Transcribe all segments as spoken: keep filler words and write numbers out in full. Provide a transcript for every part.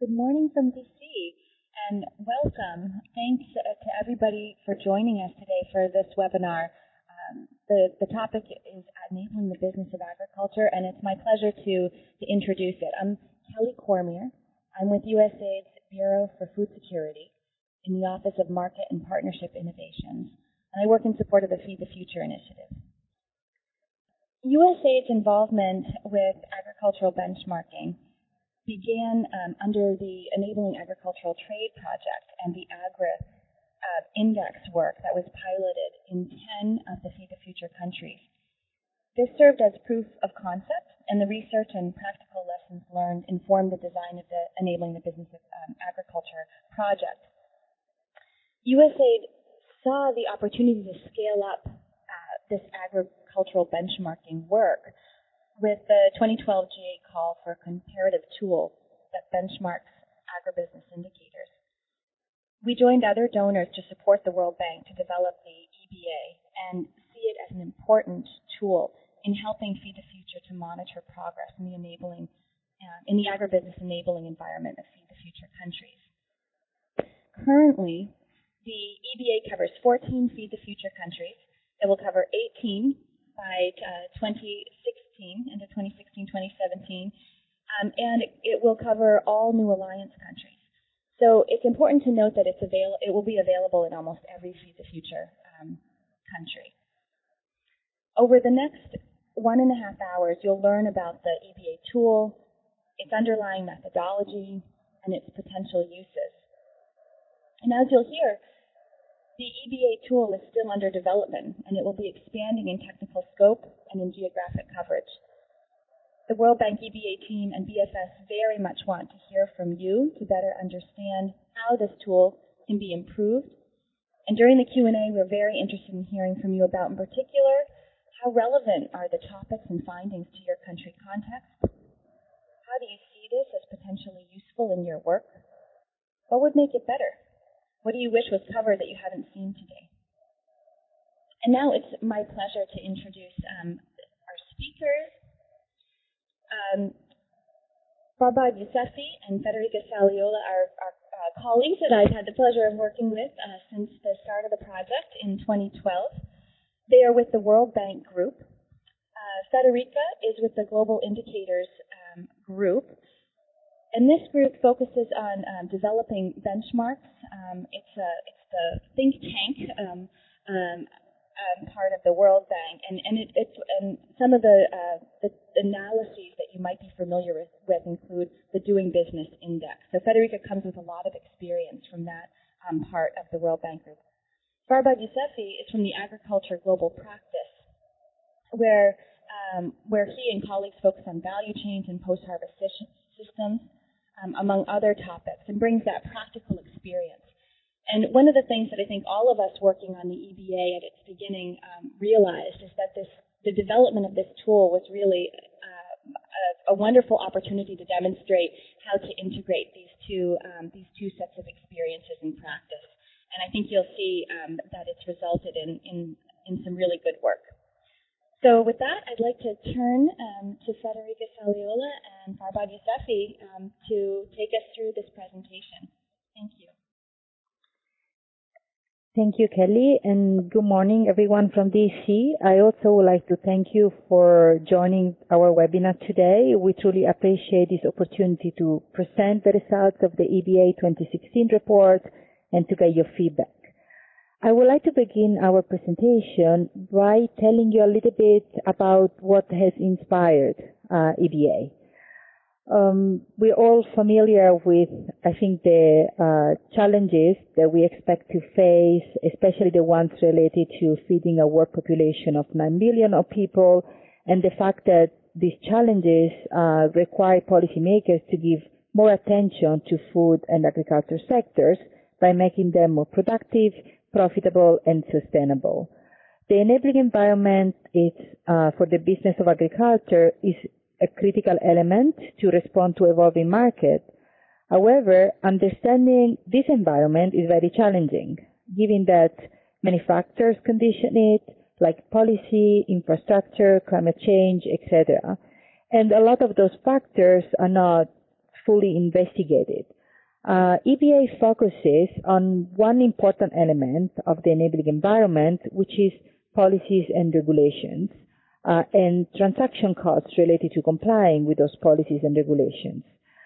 Good morning from D C, and welcome. Thanks uh, to everybody for joining us today for this webinar. Um, the, the topic is enabling the business of agriculture, and it's my pleasure to, to introduce it. I'm Kelly Cormier. I'm with U S A I D's Bureau for Food Security in the Office of Market and Partnership Innovations, and I work in support of the Feed the Future initiative. U S A I D's involvement with agricultural benchmarking began um, under the Enabling Agricultural Trade Project and the Agri uh, Index work that was piloted in ten of the Feed the Future countries. This served as proof of concept, and the research and practical lessons learned informed the design of the Enabling the Business of um, Agriculture project. U S A I D saw the opportunity to scale up uh, this agricultural benchmarking work with the twenty twelve G A call for a comparative tool that benchmarks agribusiness indicators. We joined other donors to support the World Bank to develop the E B A and see it as an important tool in helping Feed the Future to monitor progress in the enabling, uh, in the agribusiness enabling environment of Feed the Future countries. Currently, the E B A covers fourteen Feed the Future countries. It will cover eighteen by uh, twenty sixteen, into twenty sixteen, twenty seventeen, um, and it, it will cover all new alliance countries. So it's important to note that it's avail- it will be available in almost every Feed the Future um, country. Over the next one and a half hours, you'll learn about the E B A tool, its underlying methodology, and its potential uses. And as you'll hear, the E B A tool is still under development, and it will be expanding in technical scope and in geographic coverage. The World Bank E B A team and B F S very much want to hear from you to better understand how this tool can be improved. And during the Q and A, we're very interested in hearing from you about, in particular, how relevant are the topics and findings to your country context? How do you see this as potentially useful in your work? What would make it better? What do you wish was covered that you haven't seen today? And now it's my pleasure to introduce um, our speakers. Um, Farba Yousefi and Federica Saliola are, are uh, colleagues that I've had the pleasure of working with uh, since the start of the project in twenty twelve. They are with the World Bank Group. Uh, Federica is with the Global Indicators um, Group. And this group focuses on um, developing benchmarks. Um, it's, a, it's the think tank um, um, um, part of the World Bank, and, and, it, it's, and some of the, uh, the analyses that you might be familiar with, with include the Doing Business Index. So Federica comes with a lot of experience from that um, part of the World Bank Group. Farba Yousefi is from the Agriculture Global Practice, where, um, where he and colleagues focus on value chains and post-harvest systems, Um, among other topics, and brings that practical experience. And one of the things that I think all of us working on the E B A at its beginning um, realized is that this, the development of this tool was really uh, a, a wonderful opportunity to demonstrate how to integrate these two, um, these two sets of experiences in practice. And I think you'll see um, that it's resulted in, in, in some really good work. So with that, I'd like to turn um, to Federica Saliola and Farba Yousefi um, to take us through this presentation. Thank you. Thank you, Kelly, and good morning, everyone from D C. I also would like to thank you for joining our webinar today. We truly appreciate this opportunity to present the results of the E B A twenty sixteen report and to get your feedback. I would like to begin our presentation by telling you a little bit about what has inspired uh, E B A. Um, we're all familiar with, I think, the uh, challenges that we expect to face, especially the ones related to feeding a world population of nine billion of people, and the fact that these challenges uh, require policymakers to give more attention to food and agriculture sectors by making them more productive, profitable, and sustainable. The enabling environment is, uh, for the business of agriculture is a critical element to respond to evolving markets. However, understanding this environment is very challenging, given that many factors condition it, like policy, infrastructure, climate change, et cetera. And a lot of those factors are not fully investigated. Uh, E B A focuses on one important element of the enabling environment, which is policies and regulations, uh, and transaction costs related to complying with those policies and regulations.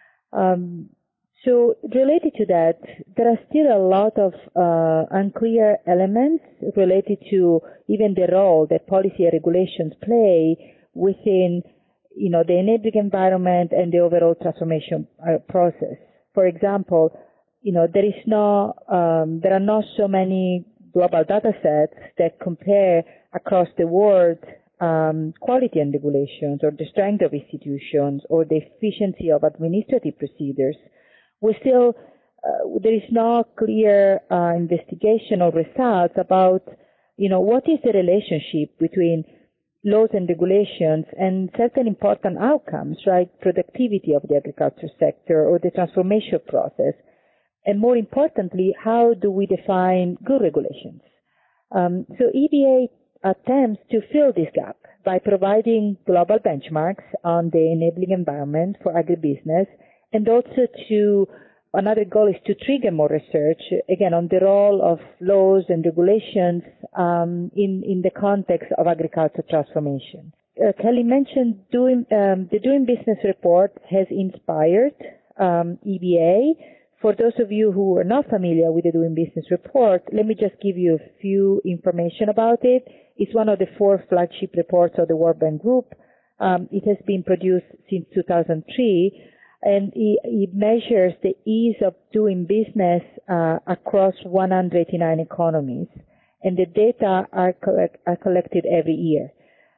Um, so related to that, there are still a lot of uh, unclear elements related to even the role that policy and regulations play within, you know, the enabling environment and the overall transformation uh, process. For example, you know, there is no, um, there are not so many global data sets that compare across the world um, quality and regulations, or the strength of institutions, or the efficiency of administrative procedures. We still, uh, there is no clear uh, investigation or results about, you know, what is the relationship between laws and regulations and certain important outcomes, right? Productivity of the agriculture sector or the transformation process. And more importantly, how do we define good regulations? Um, so E B A attempts to fill this gap by providing global benchmarks on the enabling environment for agribusiness, and also to, another goal is to trigger more research, again, on the role of laws and regulations um, in, in the context of agriculture transformation. Uh, Kelly mentioned doing, um, the Doing Business report has inspired um, E B A. For those of you who are not familiar with the Doing Business report, let me just give you a few information about it. It's one of the four flagship reports of the World Bank Group. Um, it has been produced since two thousand three, and it, it measures the ease of doing business uh, across one hundred eighty-nine economies, and the data are, collect, are collected every year.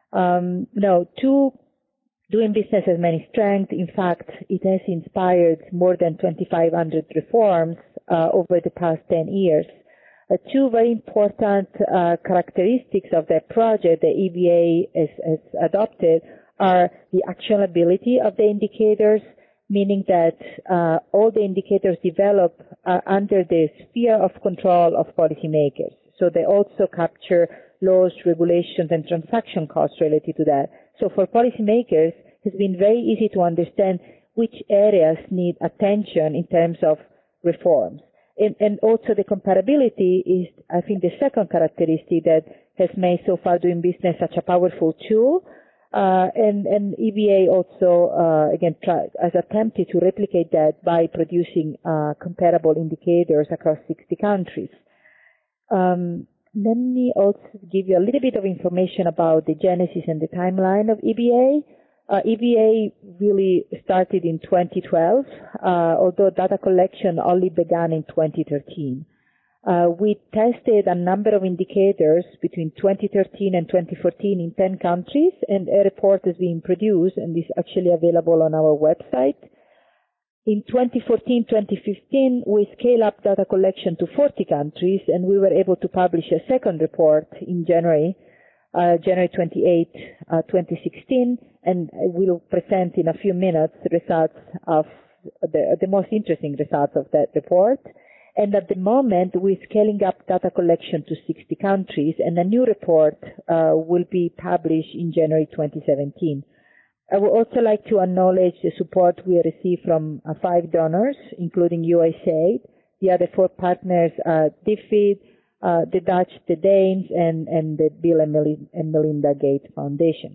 Um, now, two Doing Business has many strengths. In fact, it has inspired more than twenty-five hundred reforms uh, over the past ten years. Uh, two very important uh, characteristics of that project that E B A has, has adopted are the actionability of the indicators, meaning that uh, all the indicators develop uh, under the sphere of control of policymakers. So they also capture laws, regulations, and transaction costs related to that. So for policymakers, it's been very easy to understand which areas need attention in terms of reforms. And, and also the comparability is, I think, the second characteristic that has made so far Doing Business such a powerful tool. Uh, and, and E B A also, uh, again, try, has attempted to replicate that by producing uh, comparable indicators across sixty countries. Um, let me also give you a little bit of information about the genesis and the timeline of E B A. Uh, E B A really started in twenty twelve, uh, although data collection only began in twenty thirteen. Uh, we tested a number of indicators between twenty thirteen and twenty fourteen in ten countries, and a report is being produced and is actually available on our website. In twenty fourteen twenty fifteen, we scaled up data collection to forty countries, and we were able to publish a second report in January, uh, January twenty-eighth, uh, twenty sixteen, and we'll present in a few minutes the results of the, the most interesting results of that report. And at the moment, we're scaling up data collection to sixty countries, and a new report uh, will be published in January twenty seventeen. I would also like to acknowledge the support we received from uh, five donors, including U S A I D. The other four partners are DFID, uh, the Dutch, the Danes, and, and the Bill and Melinda, and Melinda Gates Foundation.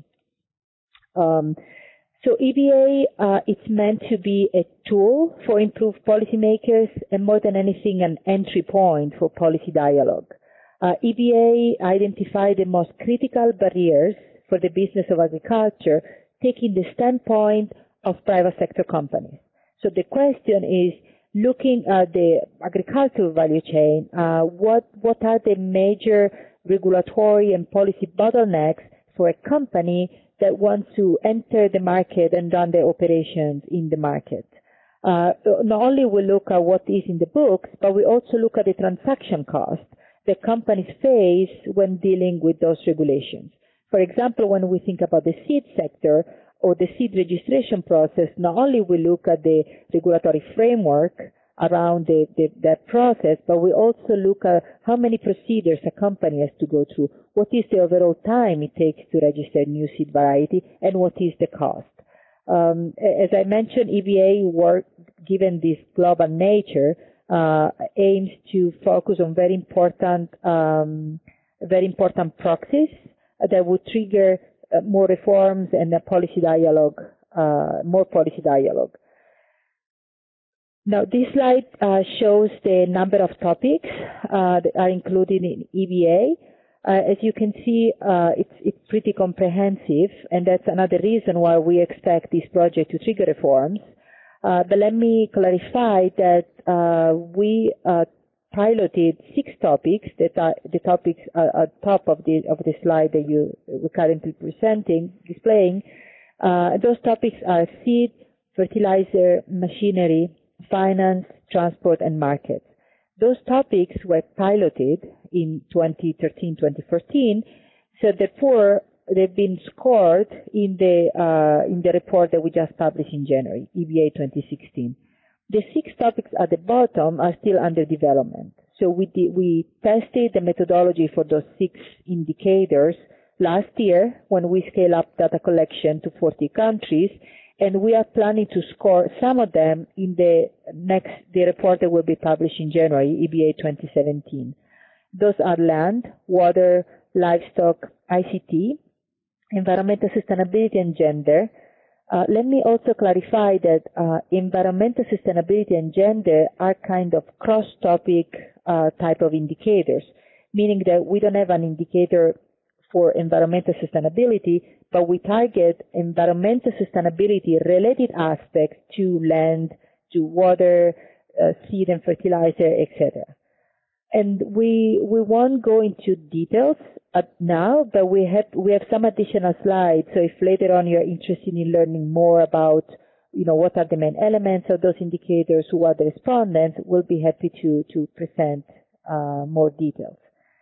Um, so E B A, uh, it's meant to be a tool for improved policymakers, and more than anything, an entry point for policy dialogue. Uh, E B A identified the most critical barriers for the business of agriculture, taking the standpoint of private sector companies. So the question is, looking at the agricultural value chain, uh, what, what are the major regulatory and policy bottlenecks for a company that wants to enter the market and run their operations in the market? Uh, not only we look at what is in the books, but we also look at the transaction cost that companies face when dealing with those regulations. For example, when we think about the seed sector or the seed registration process, not only we look at the regulatory framework around the, the, that process, but we also look at how many procedures a company has to go through, what is the overall time it takes to register a new seed variety, and what is the cost. Um, as I mentioned, E B A work, given this global nature, uh, aims to focus on very important, um, very important proxies that would trigger uh, more reforms and a policy dialogue, uh, more policy dialogue. Now, this slide uh, shows the number of topics uh, that are included in E B A. Uh, as you can see, uh, it's, it's pretty comprehensive, and that's another reason why we expect this project to trigger reforms. Uh, but let me clarify that uh, we uh, piloted six topics that are the topics are at top of the of the slide that you were currently presenting, displaying. Uh, those topics are seed, fertilizer, machinery, finance, transport, and markets. Those topics were piloted in twenty thirteen twenty fourteen, so therefore they've been scored in the uh, in the report that we just published in January, E B A twenty sixteen. The six topics at the bottom are still under development. So we did, we tested the methodology for those six indicators last year when we scaled up data collection to forty countries, and we are planning to score some of them in the next the report that will be published in January, E B A twenty seventeen. Those are land, water, livestock, I C T, environmental sustainability, and gender. Uh, let me also clarify that uh, environmental sustainability and gender are kind of cross-topic uh, type of indicators, meaning that we don't have an indicator for environmental sustainability, but we target environmental sustainability related aspects to land, to water, uh, seed and fertilizer, et cetera. And we we won't go into details at now, but we have we have some additional slides. So if later on you're interested in learning more about, you know, what are the main elements of those indicators, who are the respondents, we'll be happy to to present uh, more details.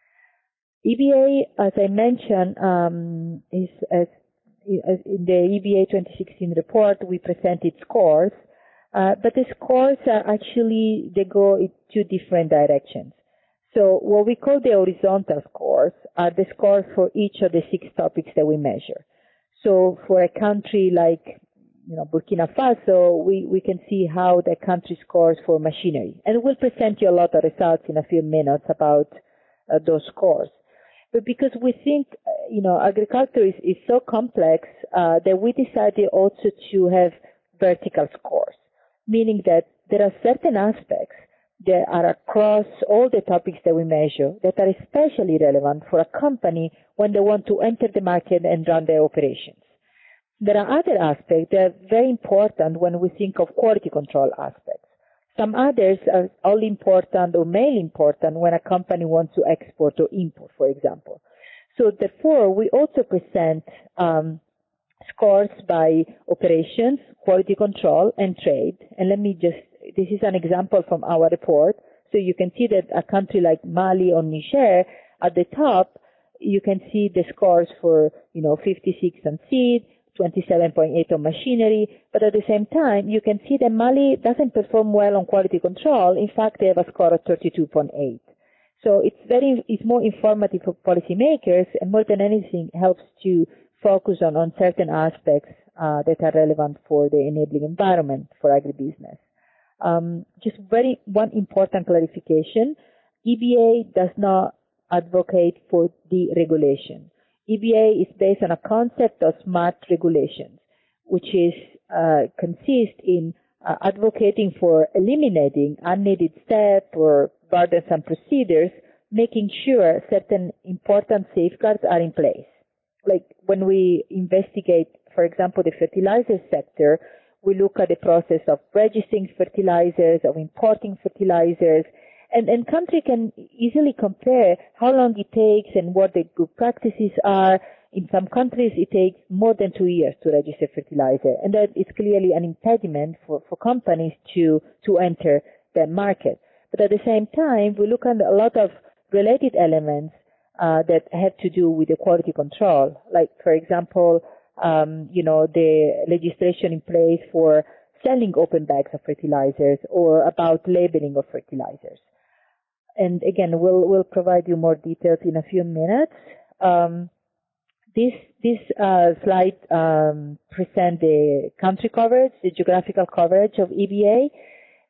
E B A, as I mentioned, um, is as, as in the E B A twenty sixteen report we presented scores, uh, but the scores are actually they go in two different directions. So what we call the horizontal scores are the scores for each of the six topics that we measure. So for a country like, you know, Burkina Faso, we, we can see how the country scores for machinery. And we'll present you a lot of results in a few minutes about uh, those scores. But because we think, uh, you know, agriculture is, is so complex uh, that we decided also to have vertical scores, meaning that there are certain aspects that are across all the topics that we measure that are especially relevant for a company when they want to enter the market and run their operations. There are other aspects that are very important when we think of quality control aspects. Some others are all important or mainly important when a company wants to export or import, for example. So therefore, we also present um, scores by operations, quality control, and trade. And let me just This is an example from our report. So you can see that a country like Mali or Niger, at the top, you can see the scores for, you know, fifty-six on seed, twenty-seven point eight on machinery. But at the same time, you can see that Mali doesn't perform well on quality control. In fact, they have a score of thirty-two point eight. So it's very, it's more informative for policymakers, and more than anything, helps to focus on, on certain aspects uh, that are relevant for the enabling environment for agribusiness. Um, just very one important clarification: E B A does not advocate for deregulation. E B A is based on a concept of smart regulations, which is uh, consists in uh, advocating for eliminating unneeded steps or burdensome procedures, making sure certain important safeguards are in place. Like when we investigate, for example, the fertilizer sector, we look at the process of registering fertilizers, of importing fertilizers, and, and country can easily compare how long it takes and what the good practices are. In some countries, it takes more than two years to register fertilizer, and that is clearly an impediment for, for companies to, to enter the market. But at the same time, we look at a lot of related elements uh, that have to do with the quality control, like, for example, Um, you know, the legislation in place for selling open bags of fertilizers or about labeling of fertilizers. And again, we'll, we'll provide you more details in a few minutes. Um, this, this, uh, slide, um, present the country coverage, the geographical coverage of E B A.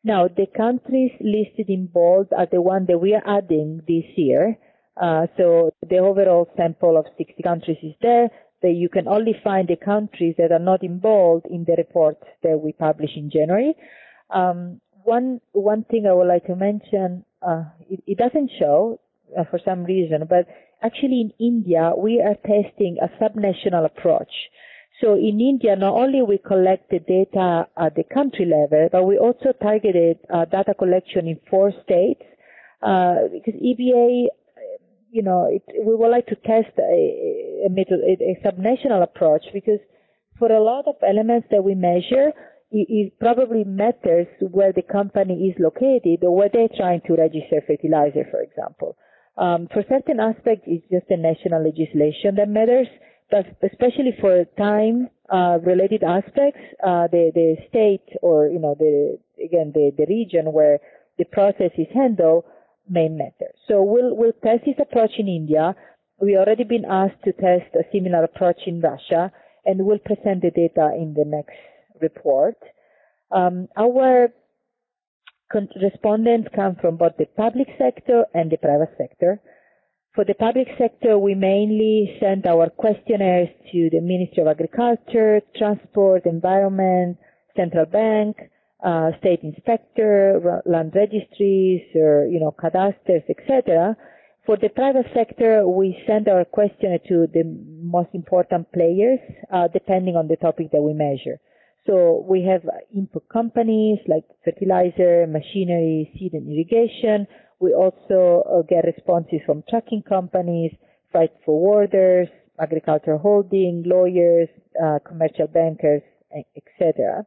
Now, the countries listed in bold are the one that we are adding this year. Uh, so the overall sample of sixty countries is there, that you can only find the countries that are not in bold in the report that we publish in January. Um, one, one thing I would like to mention, uh, it, it doesn't show uh, for some reason, but actually in India, we are testing a subnational approach. So in India, not only we collect the data at the country level, but we also targeted uh, data collection in four states, uh, because E B A, you know, it, we would like to test a, a, method, a, a subnational approach, because for a lot of elements that we measure, it, it probably matters where the company is located or where they're trying to register fertilizer, for example. Um, for certain aspects, it's just the national legislation that matters, but especially for time-related uh, aspects, uh, the, the state or, you know, the, again, the, the region where the process is handled may matter. So we'll, we'll test this approach in India. We've already been asked to test a similar approach in Russia, and we'll present the data in the next report. Um, our respondents come from both the public sector and the private sector. For the public sector, we mainly send our questionnaires to the Ministry of Agriculture, Transport, Environment, Central Bank, uh, State Inspector, land registries, or, you know, cadastres, et cetera. For the private sector, we send our questionnaire to the most important players, uh, depending on the topic that we measure. So we have input companies like fertilizer, machinery, seed and irrigation. We also uh, get responses from trucking companies, freight forwarders, agricultural holding, lawyers, uh, commercial bankers, et cetera.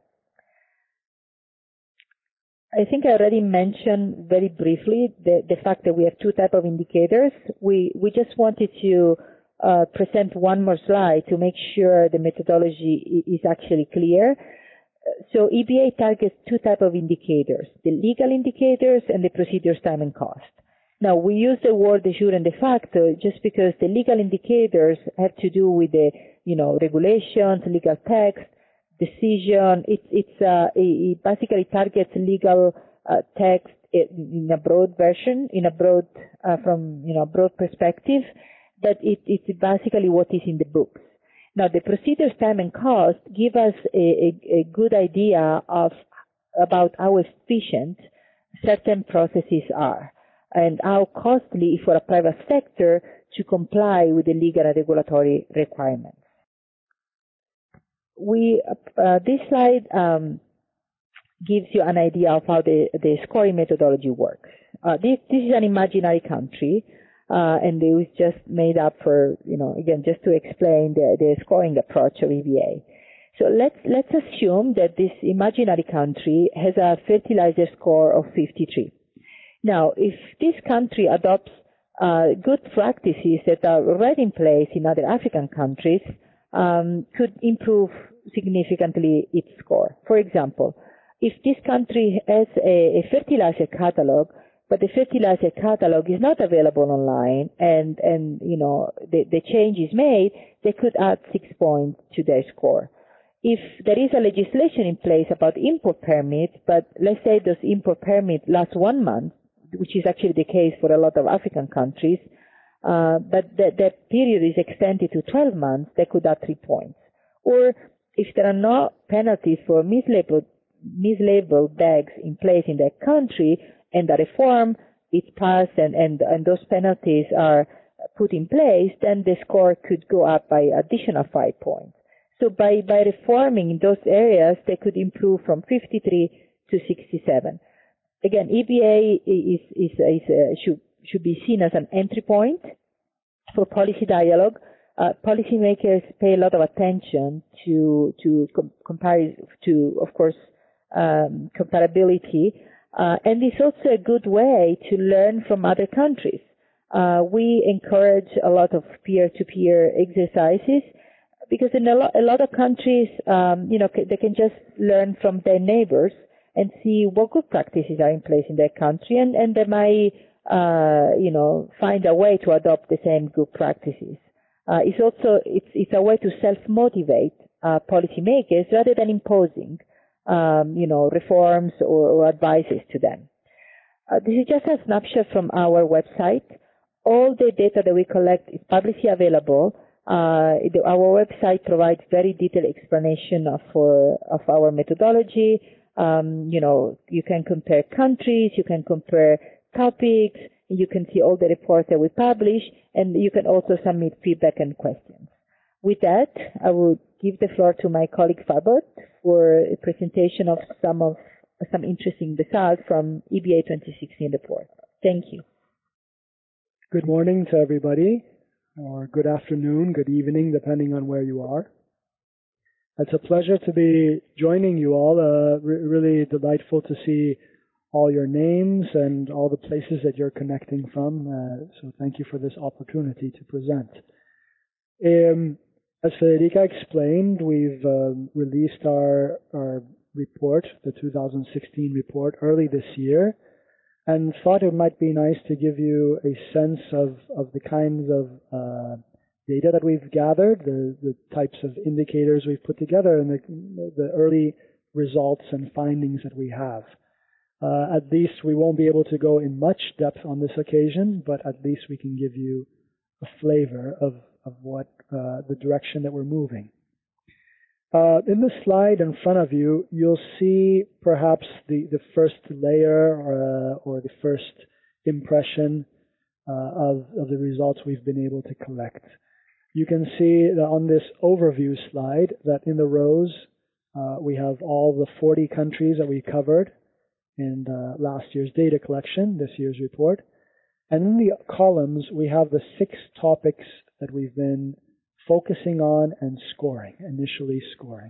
I think I already mentioned very briefly the, the fact that we have two types of indicators. We, we just wanted to uh, present one more slide to make sure the methodology is actually clear. So E B A targets two types of indicators, the legal indicators and the procedures time and cost. Now, we use the word de jure and de facto just because the legal indicators have to do with the, you know, regulations, legal text, decision. It, it's, uh, it basically targets legal uh, text in a broad version, in a broad, uh, from, you know, broad perspective, but it, it's basically what is in the books. Now, the procedures time and cost give us a, a, a good idea of about how efficient certain processes are and how costly for a private sector to comply with the legal and regulatory requirements. We, uh, this slide um, gives you an idea of how the, the scoring methodology works. Uh, this, this is an imaginary country. Uh, and it was just made up for, you know, again, just to explain the, the scoring approach of E B A. So let's, let's assume that this imaginary country has a fertilizer score of fifty-three. Now, if this country adopts uh, good practices that are already in place in other African countries, um, could improve significantly its score. For example, if this country has a, a fertilizer catalog, but the fertilizer catalog is not available online, and, and you know, the, the change is made, they could add six points to their score. If there is a legislation in place about import permits, but let's say those import permits last one month, which is actually the case for a lot of African countries, uh, but that, that period is extended to twelve months, they could add three points. Or if there are no penalties for mislabeled, mislabeled bags in place in that country, and the reform is passed and, and, and those penalties are put in place, then the score could go up by additional five points. So by, by reforming in those areas, they could improve from fifty-three to sixty-seven. Again, E B A is, is, is, uh, should, should be seen as an entry point for policy dialogue. Uh, policymakers pay a lot of attention to, to com- compare, to, of course, um, comparability. Uh, and it's also a good way to learn from other countries. Uh, we encourage a lot of peer-to-peer exercises because in a lot, a lot of countries, um, you know, c- they can just learn from their neighbors and see what good practices are in place in their country, and, and they might, uh, you know, find a way to adopt the same good practices. Uh, it's also it's, it's a way to self-motivate uh, policymakers rather than imposing. um, you know, reforms or, or advices to them. Uh, this is just a snapshot from our website. All the data that we collect is publicly available. Uh, the, our website provides very detailed explanation of, for, of our methodology. Um, you know, you can compare countries, you can compare topics, you can see all the reports that we publish, and you can also submit feedback and questions. With that, I will give the floor to my colleague Farbot for a presentation of some of some interesting results from E B A twenty sixteen report. Thank you. Good morning to everybody, or good afternoon, good evening, depending on where you are. It's a pleasure to be joining you all. Uh, re really delightful to see all your names and all the places that you're connecting from. Uh, so thank you for this opportunity to present. Um, as Federica explained, we've um, released our, our report, the two thousand sixteen report, early this year, and thought it might be nice to give you a sense of, of the kinds of uh, data that we've gathered, the, the types of indicators we've put together, and the, the early results and findings that we have. Uh, at least we won't be able to go in much depth on this occasion, but at least we can give you a flavor of, of what uh, the direction that we're moving. Uh, in the slide in front of you, you'll see perhaps the, the first layer or, uh, or the first impression uh, of, of the results we've been able to collect. You can see that on this overview slide that in the rows uh, we have all the forty countries that we covered in uh, last year's data collection, this year's report. And in the columns, we have the six topics that we've been focusing on and scoring, initially scoring.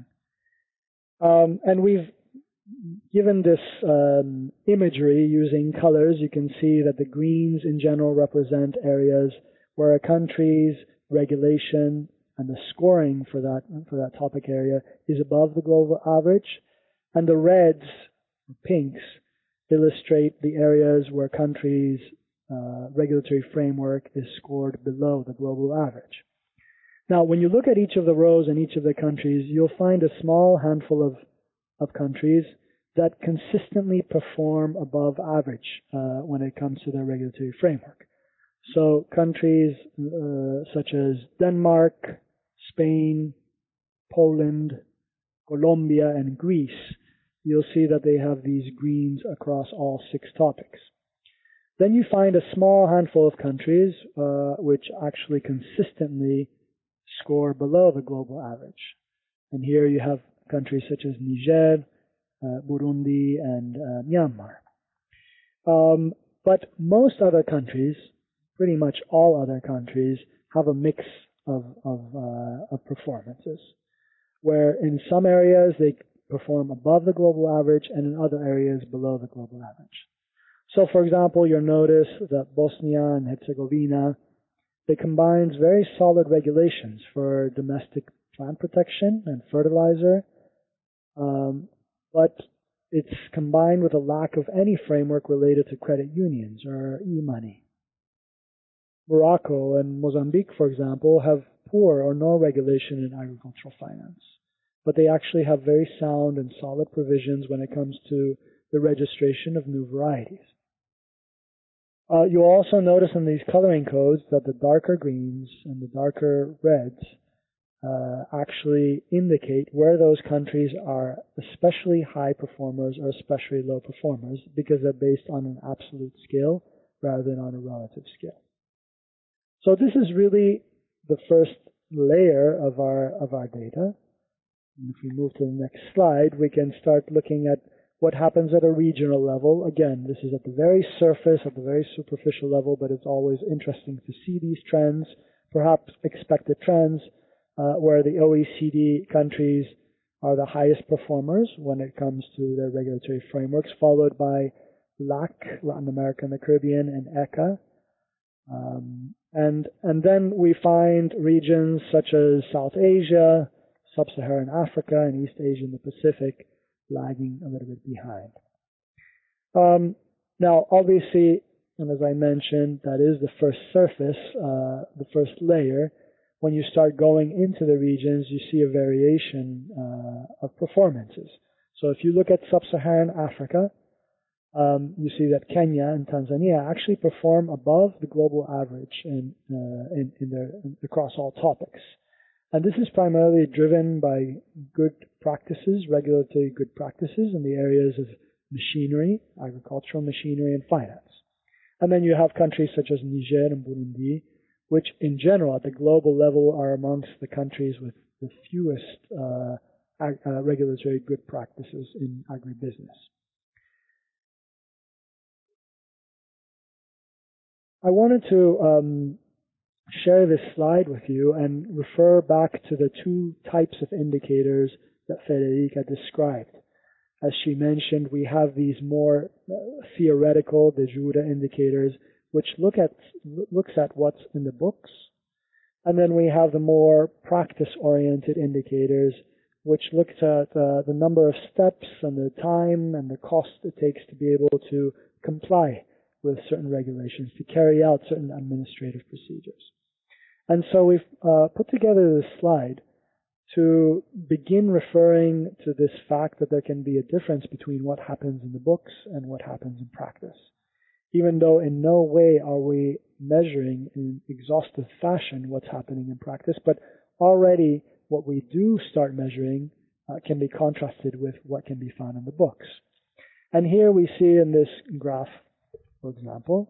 Um, and we've given this um, imagery using colors. You can see that the greens in general represent areas where a country's regulation and the scoring for that, for that topic area is above the global average. And the reds, pinks, illustrate the areas where countries' uh, regulatory framework is scored below the global average. Now, when you look at each of the rows in each of the countries, you'll find a small handful of, of countries that consistently perform above average uh, when it comes to their regulatory framework. So countries uh, such as Denmark, Spain, Poland, Colombia, and Greece, you'll see that they have these greens across all six topics. Then you find a small handful of countries uh, which actually consistently score below the global average. And here you have countries such as Niger, uh, Burundi, and uh, Myanmar. Um, but most other countries, pretty much all other countries, have a mix of, of, uh, of performances, where in some areas they perform above the global average and in other areas below the global average. So, for example, you'll notice that Bosnia and Herzegovina, they combines very solid regulations for domestic plant protection and fertilizer, um, but it's combined with a lack of any framework related to credit unions or e-money. Morocco and Mozambique, for example, have poor or no regulation in agricultural finance, but they actually have very sound and solid provisions when it comes to the registration of new varieties. Uh, you'll also notice in these coloring codes that the darker greens and the darker reds uh, actually indicate where those countries are especially high performers or especially low performers, because they're based on an absolute scale rather than on a relative scale. So this is really the first layer of our, of our data. And if we move to the next slide, we can start looking at what happens at a regional level. Again, this is at the very surface, at the very superficial level, but it's always interesting to see these trends, perhaps expected trends, uh, where the O E C D countries are the highest performers when it comes to their regulatory frameworks, followed by LAC, Latin America and the Caribbean, and E C A. Um, and, and then we find regions such as South Asia, Sub-Saharan Africa, and East Asia and the Pacific lagging a little bit behind. Um, now, obviously, and as I mentioned, that is the first surface, uh, the first layer. When you start going into the regions, you see a variation uh, of performances. So if you look at sub-Saharan Africa, um, you see that Kenya and Tanzania actually perform above the global average in, uh, in, in their, across all topics. And this is primarily driven by good practices, regulatory good practices in the areas of machinery, agricultural machinery, and finance. And then you have countries such as Niger and Burundi, which in general at the global level are amongst the countries with the fewest uh, ag- uh, regulatory good practices in agribusiness. I wanted to um, share this slide with you and refer back to the two types of indicators that Federica described. As she mentioned, we have these more uh, theoretical de jure indicators, which look at looks at what's in the books, and then we have the more practice-oriented indicators, which looks at uh, the number of steps and the time and the cost it takes to be able to comply with certain regulations, to carry out certain administrative procedures. And so we've uh, put together this slide to begin referring to this fact that there can be a difference between what happens in the books and what happens in practice. Even though in no way are we measuring in exhaustive fashion what's happening in practice, but already what we do start measuring uh, can be contrasted with what can be found in the books. And here we see in this graph, for example,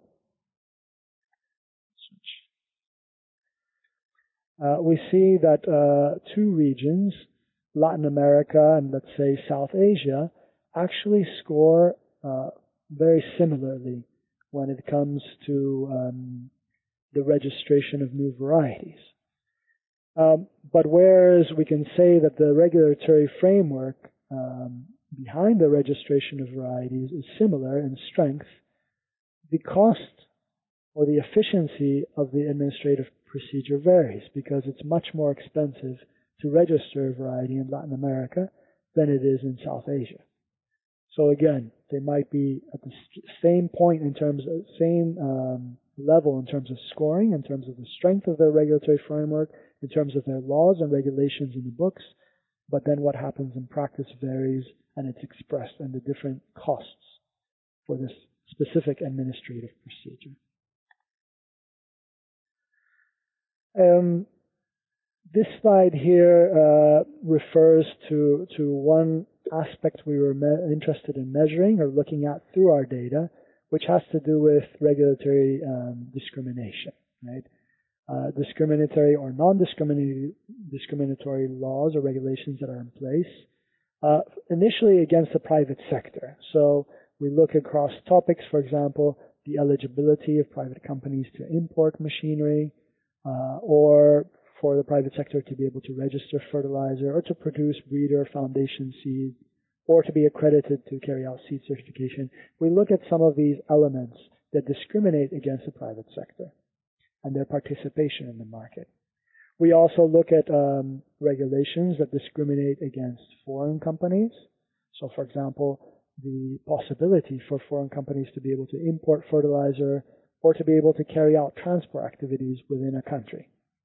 Uh, we see that uh, two regions, Latin America and let's say South Asia, actually score uh, very similarly when it comes to um, the registration of new varieties. Um, but whereas we can say that the regulatory framework um, behind the registration of varieties is similar in strength, the cost or the efficiency of the administrative procedure varies because it's much more expensive to register a variety in Latin America than it is in South Asia. So again, they might be at the same point in terms of same um, level in terms of scoring, in terms of the strength of their regulatory framework, in terms of their laws and regulations in the books, but then what happens in practice varies and it's expressed in the different costs for this specific administrative procedure. Um, this slide here uh, refers to, to one aspect we were me- interested in measuring or looking at through our data, which has to do with regulatory um, discrimination, right? Uh, discriminatory or non-discriminatory discriminatory laws or regulations that are in place, uh, initially against the private sector. So we look across topics, for example, the eligibility of private companies to import machinery, Uh, or for the private sector to be able to register fertilizer or to produce breeder foundation seed or to be accredited to carry out seed certification. We look at some of these elements that discriminate against the private sector and their participation in the market. We also look at um, regulations that discriminate against foreign companies. So, for example, the possibility for foreign companies to be able to import fertilizer or to be able to carry out transport activities within a country.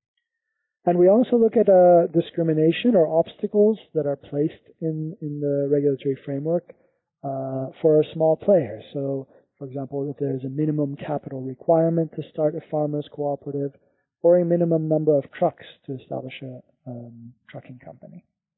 And we also look at uh, discrimination or obstacles that are placed in, in the regulatory framework uh, for small players. So, for example, if there's a minimum capital requirement to start a farmers cooperative or a minimum number of trucks to establish a um, trucking company.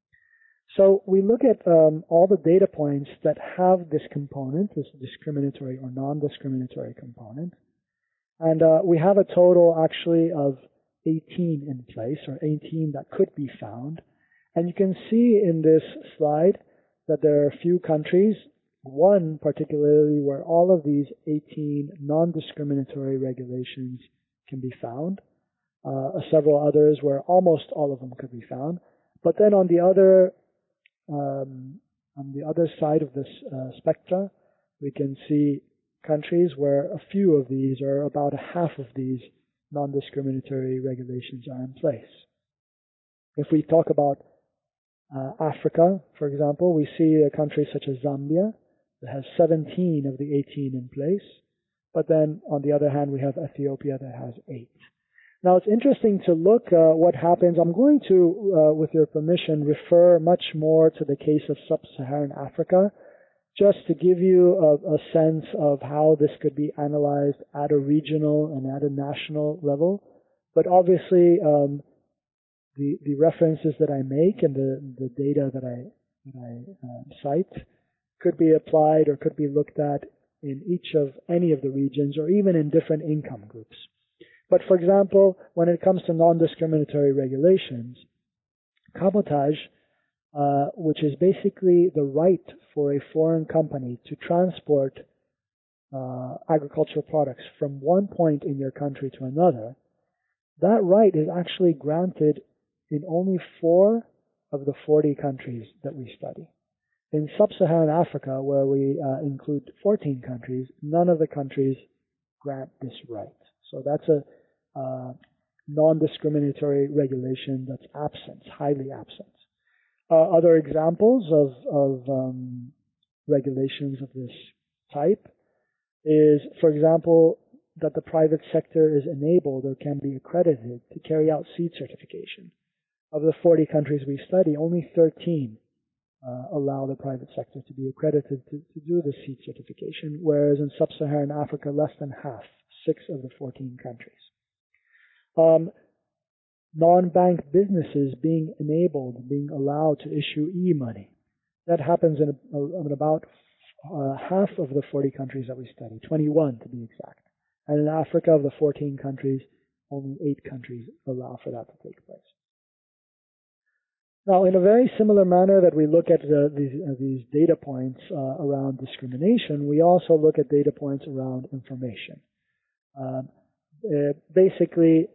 So we look at um, all the data points that have this component, this discriminatory or non-discriminatory component. And uh, we have a total actually of eighteen in place, or eighteen that could be found. And you can see in this slide that there are a few countries, one particularly where all of these eighteen non-discriminatory regulations can be found, uh, several others where almost all of them could be found. But then on the other, um, on the other side of this uh, spectra, we can see countries where a few of these, or about a half of these non-discriminatory regulations are in place. If we talk about uh, Africa, for example, we see a country such as Zambia that has seventeen of the eighteen in place, but then on the other hand we have Ethiopia that has eight. Now, it's interesting to look uh, what happens. I'm going to, uh, with your permission, refer much more to the case of sub-Saharan Africa, just to give you a, a sense of how this could be analyzed at a regional and at a national level. But obviously, um, the, the references that I make and the, the data that I, that I uh, cite could be applied or could be looked at in each of any of the regions or even in different income groups. But for example, when it comes to non-discriminatory regulations, cabotage, uh, which is basically the right for a foreign company to transport uh, agricultural products from one point in your country to another, that right is actually granted in only four of the forty countries that we study. In sub-Saharan Africa, where we uh, include fourteen countries, none of the countries grant this right. So that's a uh, non-discriminatory regulation that's absent, highly absent. Uh, other examples of, of um, regulations of this type is, for example, that the private sector is enabled or can be accredited to carry out seed certification. Of the forty countries we study, only thirteen uh, allow the private sector to be accredited to, to do the seed certification, whereas in sub-Saharan Africa, less than half, six of the fourteen countries. Um, non-bank businesses being enabled, being allowed to issue e-money. That happens in, a, in about uh, half of the forty countries that we study, twenty-one to be exact. And in Africa, of the fourteen countries, only eight countries allow for that to take place. Now, in a very similar manner that we look at uh, these, uh, these data points uh, around discrimination, we also look at data points around information. Um, uh, basically,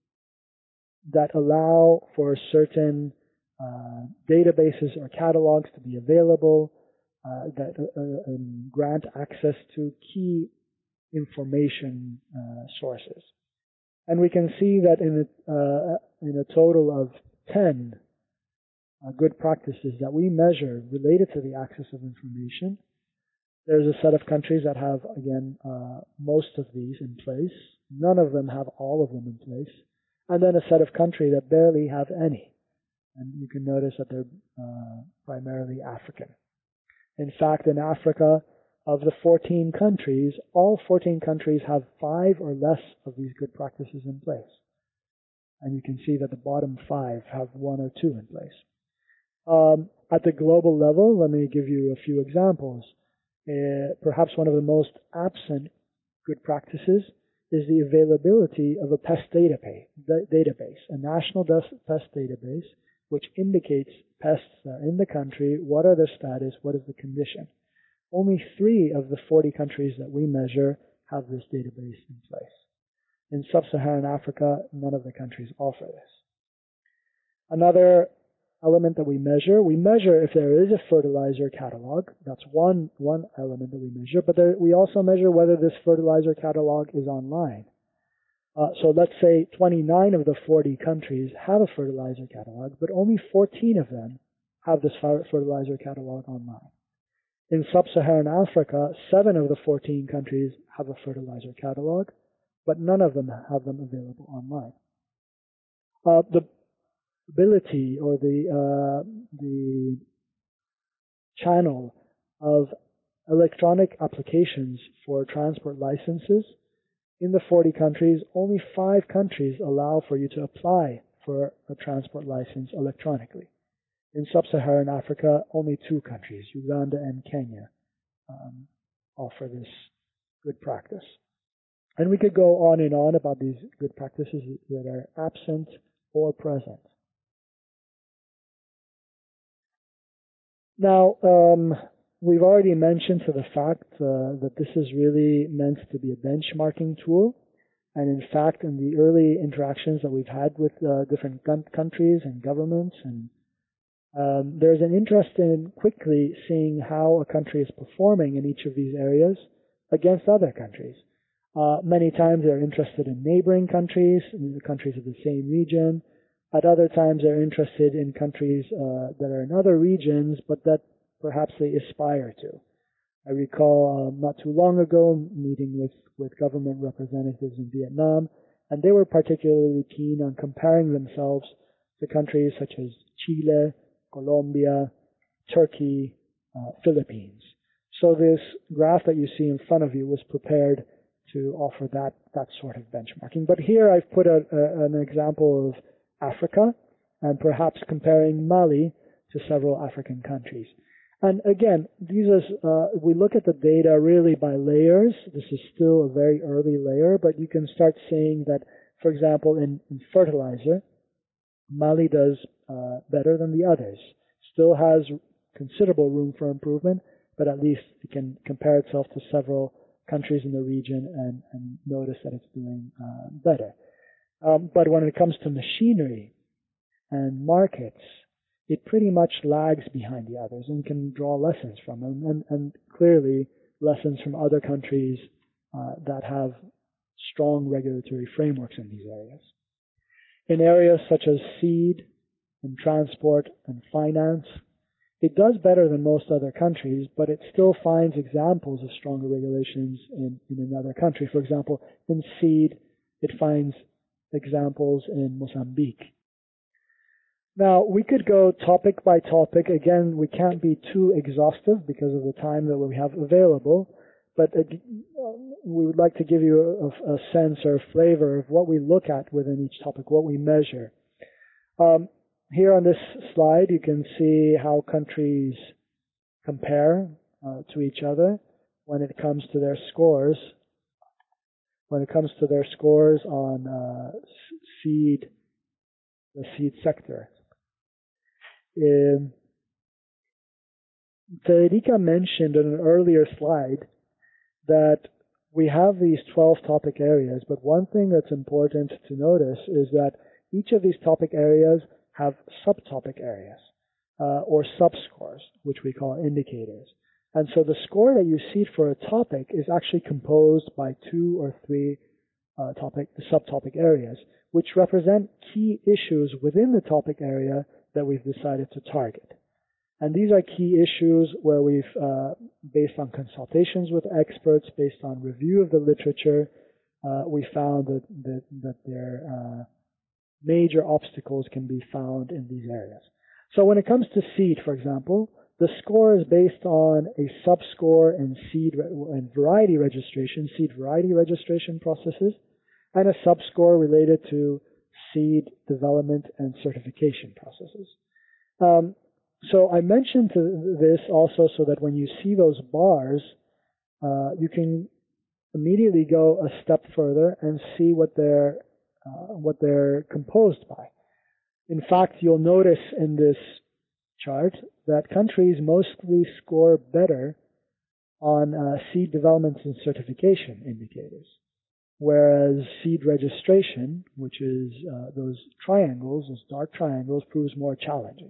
that allow for certain uh, databases or catalogs to be available, uh, that uh, um, grant access to key information uh, sources. And we can see that in a, uh, in a total of ten uh, good practices that we measure related to the access of information, there's a set of countries that have, again, uh, most of these in place. None of them have all of them in place. And then a set of countries that barely have any. And you can notice that they're uh, primarily African. In fact, in Africa, of the fourteen countries, all fourteen countries have five or less of these good practices in place. And you can see that the bottom five have one or two in place. Um, at the global level, let me give you a few examples. Uh, perhaps one of the most absent good practices is the availability of a pest database, database, a national pest database, which indicates pests that are in the country, what are their status, what is the condition. Only three of the forty countries that we measure have this database in place. In sub-Saharan Africa, none of the countries offer this. Another element that we measure, we measure if there is a fertilizer catalog. That's one, one element that we measure, but there, we also measure whether this fertilizer catalog is online. Uh, so let's say twenty-nine of the forty countries have a fertilizer catalog, but only fourteen of them have this fertilizer catalog online. In sub-Saharan Africa, seven of the fourteen countries have a fertilizer catalog, but none of them have them available online. Uh, the ability or the uh, the channel of electronic applications for transport licenses, in the forty countries, only five countries allow for you to apply for a transport license electronically. In sub-Saharan Africa, only two countries, Uganda and Kenya, um, offer this good practice. And we could go on and on about these good practices that are absent or present. Now, um, we've already mentioned to the fact uh, that this is really meant to be a benchmarking tool. And in fact, in the early interactions that we've had with uh, different countries and governments, and um, there's an interest in quickly seeing how a country is performing in each of these areas against other countries. Uh, many times they're interested in neighboring countries, in the countries of the same region. At other times they're interested in countries uh, that are in other regions, but that perhaps they aspire to. I recall um, not too long ago meeting with, with government representatives in Vietnam, and they were particularly keen on comparing themselves to countries such as Chile, Colombia, Turkey, uh, Philippines. So this graph that you see in front of you was prepared to offer that, that sort of benchmarking. But here I've put a, a, an example of Africa and perhaps comparing Mali to several African countries. And again, these is, uh, we look at the data really by layers. This is still a very early layer, but you can start seeing that, for example, in, in fertilizer, Mali does uh, better than the others. Still has considerable room for improvement, but at least it can compare itself to several countries in the region and, and notice that it's doing uh, better. Um, but when it comes to machinery and markets, it pretty much lags behind the others and can draw lessons from them, and, and clearly lessons from other countries uh, that have strong regulatory frameworks in these areas. In areas such as seed and transport and finance, it does better than most other countries, but it still finds examples of stronger regulations in, in another country. For example, in seed, it finds examples in Mozambique. Now, we could go topic by topic. Again, we can't be too exhaustive because of the time that we have available, but uh, we would like to give you a, a sense or a flavor of what we look at within each topic, what we measure. Um, here on this slide, you can see how countries compare uh, to each other when it comes to their scores. When it comes to their scores on uh, seed, the seed sector. Um, Federica mentioned in an earlier slide that we have these twelve topic areas, but one thing that's important to notice is that each of these topic areas have subtopic areas uh, or subscores, which we call indicators. And so the score that you see for a topic is actually composed by two or three uh, topic subtopic areas, which represent key issues within the topic area that we've decided to target. And these are key issues where we've, uh, based on consultations with experts, based on review of the literature, uh, we found that, that, that their uh, major obstacles can be found in these areas. So when it comes to seed, for example, the score is based on a subscore in seed and variety registration, seed variety registration processes, and a subscore related to seed development and certification processes. Um, so I mentioned this also so that when you see those bars, uh, you can immediately go a step further and see what they're uh, what they're composed by. In fact, you'll notice in this chart that countries mostly score better on uh, seed development and certification indicators, whereas seed registration, which is uh, those triangles, those dark triangles, proves more challenging.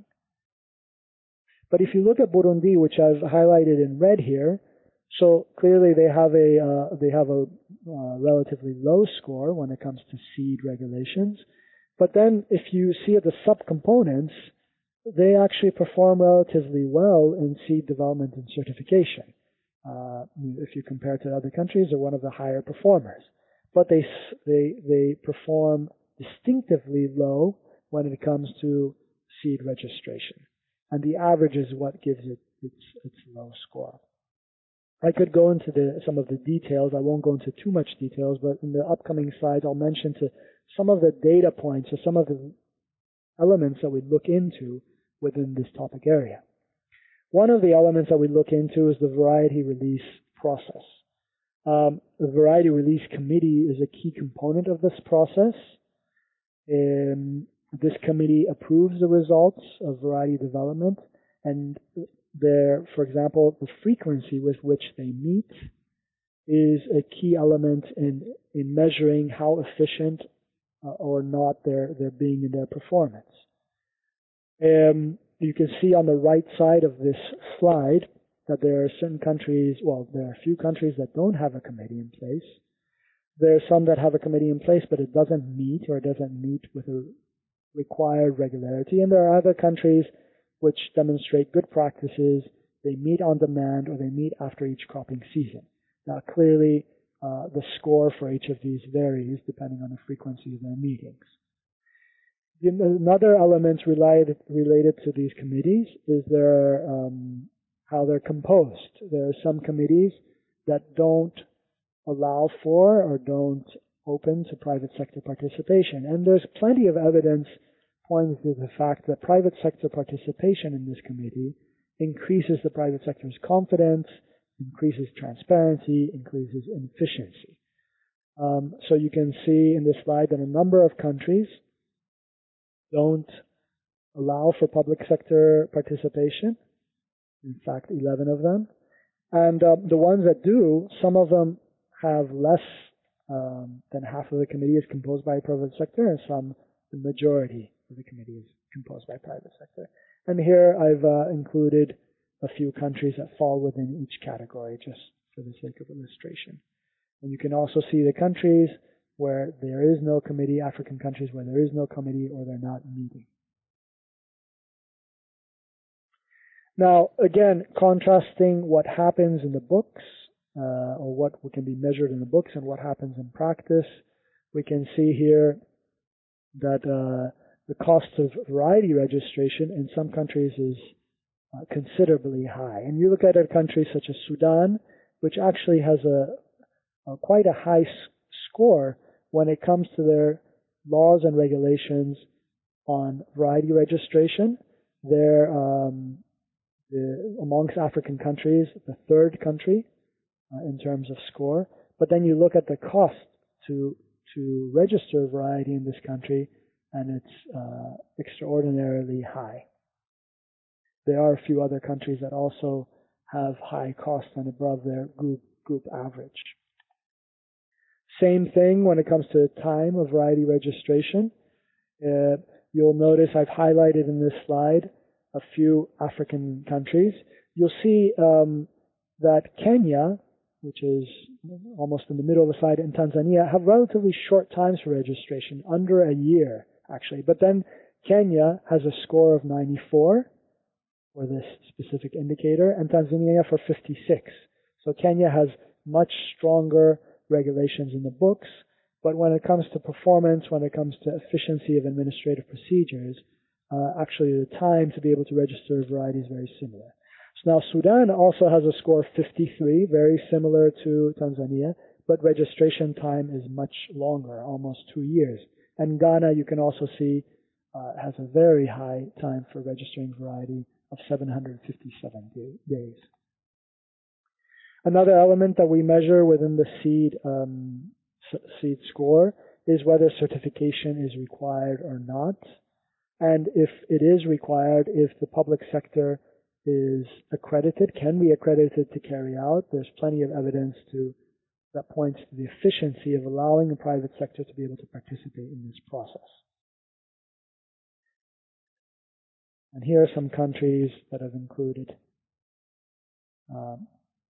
But if you look at Burundi, which I've highlighted in red here, so clearly they have a uh, they have a uh, relatively low score when it comes to seed regulations. But then if you see at the subcomponents, they actually perform relatively well in seed development and certification. Uh, if you compare to other countries, they're one of the higher performers. But they they they perform distinctively low when it comes to seed registration, and the average is what gives it its its low score. I could go into the, some of the details. I won't go into too much details, but in the upcoming slides, I'll mention to some of the data points or some of the elements that we look into within this topic area. One of the elements that we look into is the variety release process. Um, the Variety Release Committee is a key component of this process. Um, this committee approves the results of variety development, and their, for example, the frequency with which they meet is a key element in, in measuring how efficient uh, or not they're, they're being in their performance. Um, you can see on the right side of this slide that there are certain countries, well, there are a few countries that don't have a committee in place. There are some that have a committee in place, but it doesn't meet or it doesn't meet with a required regularity. And there are other countries which demonstrate good practices. They meet on demand or they meet after each cropping season. Now, clearly, uh, the score for each of these varies depending on the frequency of their meetings. Another element related, related to these committees is their, um, how they're composed. There are some committees that don't allow for or don't open to private sector participation. And there's plenty of evidence pointing to the fact that private sector participation in this committee increases the private sector's confidence, increases transparency, increases efficiency. Um, so you can see in this slide that a number of countries don't allow for public sector participation. In fact, eleven of them. And um, the ones that do, some of them have less um, than half of the committee is composed by private sector, and some, the majority of the committee is composed by private sector. And here I've uh, included a few countries that fall within each category, just for the sake of illustration. And you can also see the countries where there is no committee, African countries where there is no committee or they're not meeting. Now, again, contrasting what happens in the books, uh, or what can be measured in the books and what happens in practice, we can see here that uh, the cost of variety registration in some countries is uh, considerably high. And you look at a country such as Sudan, which actually has a, a quite a high s- score when it comes to their laws and regulations on variety registration. They're um, the, amongst African countries, the third country uh, in terms of score. But then you look at the cost to to register variety in this country, and it's uh, extraordinarily high. There are a few other countries that also have high costs and above their group group average. Same thing when it comes to time of variety registration. Uh, you'll notice I've highlighted in this slide a few African countries. You'll see um, that Kenya, which is almost in the middle of the slide, and Tanzania have relatively short times for registration, under a year actually. But then Kenya has a score of ninety-four for this specific indicator, and Tanzania for fifty-six. So Kenya has much stronger regulations in the books, but when it comes to performance, when it comes to efficiency of administrative procedures, uh, actually the time to be able to register a variety is very similar. So now Sudan also has a score of fifty-three, very similar to Tanzania, but registration time is much longer, almost two years. And Ghana, you can also see, uh, has a very high time for registering variety of seven hundred fifty-seven days. Another element that we measure within the seed um, seed score is whether certification is required or not. And if it is required, if the public sector is accredited, can be accredited to carry out, there's plenty of evidence to that points to the efficiency of allowing the private sector to be able to participate in this process. And here are some countries that have included. Um,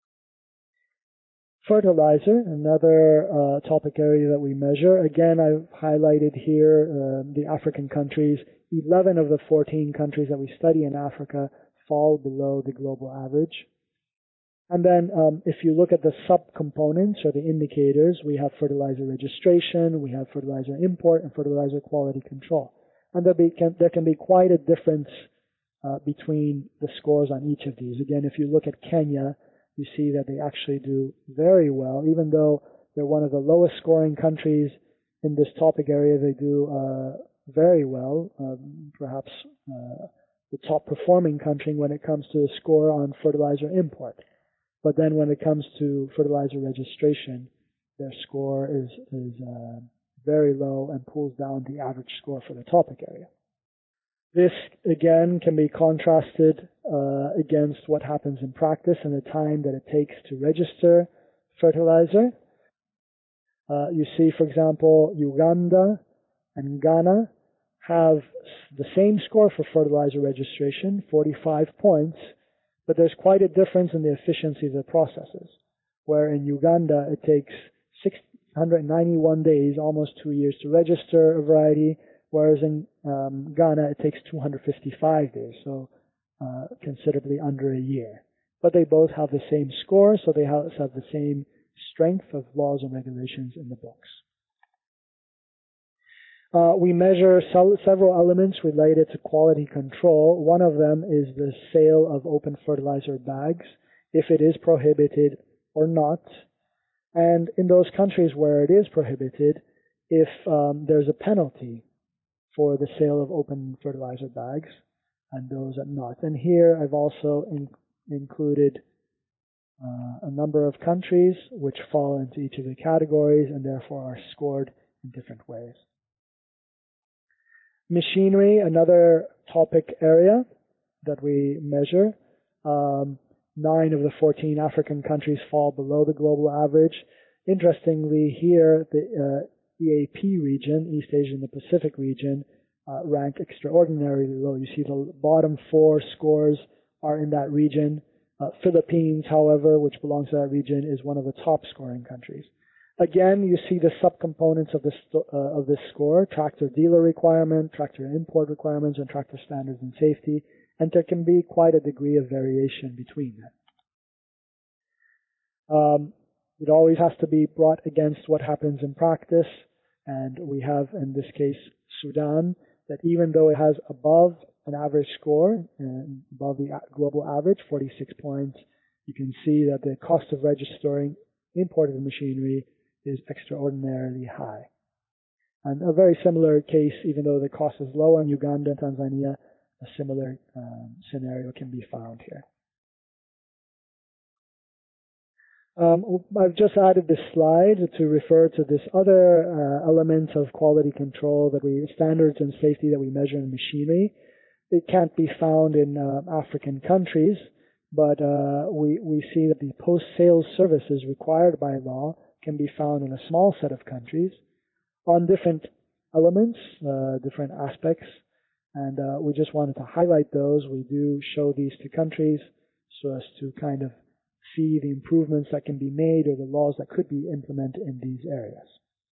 fertilizer, another uh, topic area that we measure. Again, I've highlighted here uh, the African countries. eleven of the fourteen countries that we study in Africa fall below the global average. And then um, if you look at the subcomponents or the indicators, we have fertilizer registration, we have fertilizer import, and fertilizer quality control. And there, be, can, there can be quite a difference uh, between the scores on each of these. Again, if you look at Kenya, you see that they actually do very well. Even though they're one of the lowest scoring countries in this topic area, they do uh, very well, um, perhaps uh, the top performing country when it comes to the score on fertilizer import. But then when it comes to fertilizer registration, their score is, is uh, very low and pulls down the average score for the topic area. This, again, can be contrasted uh, against what happens in practice and the time that it takes to register fertilizer. Uh, you see, for example, Uganda and Ghana have the same score for fertilizer registration, forty-five points, but there's quite a difference in the efficiency of the processes, where in Uganda it takes six hundred ninety-one days, almost two years, to register a variety, whereas in um, Ghana it takes two hundred fifty-five days, so uh, considerably under a year. But they both have the same score, so they have the same strength of laws and regulations in the books. Uh, we measure several elements related to quality control. One of them is the sale of open fertilizer bags, if it is prohibited or not. And in those countries where it is prohibited, if um, there's a penalty for the sale of open fertilizer bags, and those that not. And here I've also in, included uh, a number of countries which fall into each of the categories and therefore are scored in different ways. Machinery, another topic area that we measure. Um, nine of the fourteen African countries fall below the global average. Interestingly, here, the uh, E A P region, East Asia and the Pacific region, uh, rank extraordinarily low. You see the bottom four scores are in that region. Uh, Philippines, however, which belongs to that region, is one of the top scoring countries. Again, you see the subcomponents of this, uh, of this score: tractor dealer requirement, tractor import requirements, and tractor standards and safety. And there can be quite a degree of variation between them. Um, it always has to be brought against what happens in practice. And we have, in this case, Sudan, that even though it has above an average score, and above the global average, forty-six points, you can see that the cost of registering imported machinery is extraordinarily high. And a very similar case, even though the cost is lower in Uganda and Tanzania, a similar um, scenario can be found here. Um, I've just added this slide to refer to this other uh, element of quality control, that we standards and safety that we measure in machinery. It can't be found in uh, African countries, but uh, we, we see that the post-sales services required by law can be found in a small set of countries on different elements, uh, different aspects, and uh, we just wanted to highlight those. We do show these to countries so as to kind of see the improvements that can be made or the laws that could be implemented in these areas.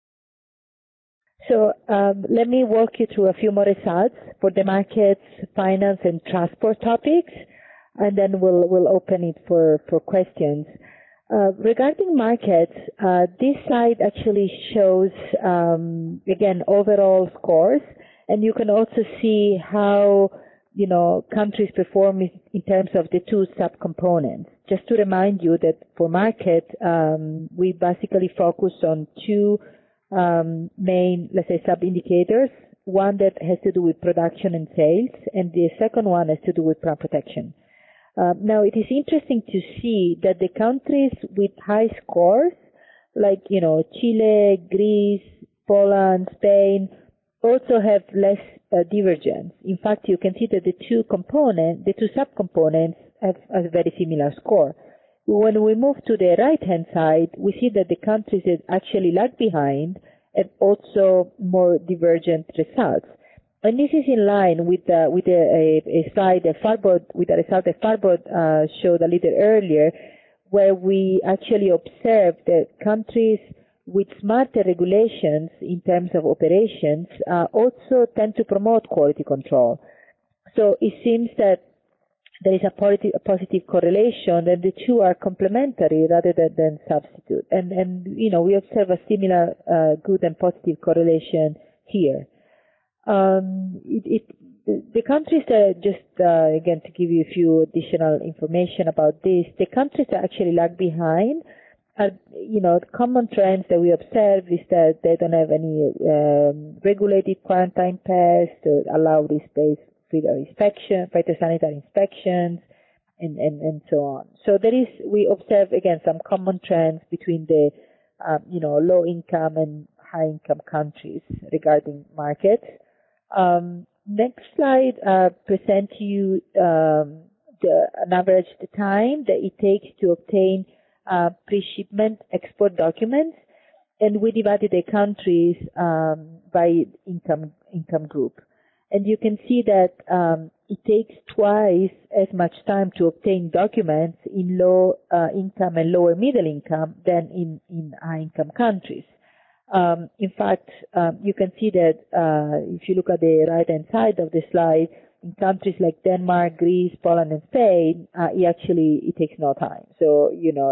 So um, let me walk you through a few more results for the markets, finance, and transport topics, and then we'll we'll open it for, for questions. Uh, regarding markets, uh, this slide actually shows, um, again, overall scores, and you can also see how, you know, countries perform in terms of the two subcomponents. Just to remind you that for market, um, we basically focus on two um, main, let's say, sub-indicators. One that has to do with production and sales, and the second one has to do with plant protection. Uh, now, it is interesting to see that the countries with high scores, like, you know, Chile, Greece, Poland, Spain, also have less uh, divergence. In fact, you can see that the two components, the two subcomponents have a very similar score. When we move to the right-hand side, we see that the countries that actually lag behind have also more divergent results. And this is in line with uh, with a, a, a slide that Farbod, with a result that Farbod uh, showed a little earlier, where we actually observed that countries with smarter regulations in terms of operations uh, also tend to promote quality control. So it seems that there is a positive, a positive correlation, and the two are complementary rather than, than substitute. And, and, you know, we observe a similar uh, good and positive correlation here. Um, it, it, the countries that just, uh, again, to give you a few additional information about this, the countries that actually lag behind are, you know, the common trends that we observe is that they don't have any um, regulated quarantine pests or allow risk-based inspection, phytosanitary inspections, and, and, and so on. So there is, we observe, again, some common trends between the, um, you know, low-income and high-income countries regarding markets. Um, next slide uh, presents you um, the, an average the time that it takes to obtain uh, pre-shipment export documents, and we divided the countries um, by income income group. And you can see that um, it takes twice as much time to obtain documents in low uh, income and lower middle income than in, in high income countries. Um, in fact, um, you can see that uh, if you look at the right-hand side of the slide, in countries like Denmark, Greece, Poland, and Spain, uh, it actually it takes no time. So, you know,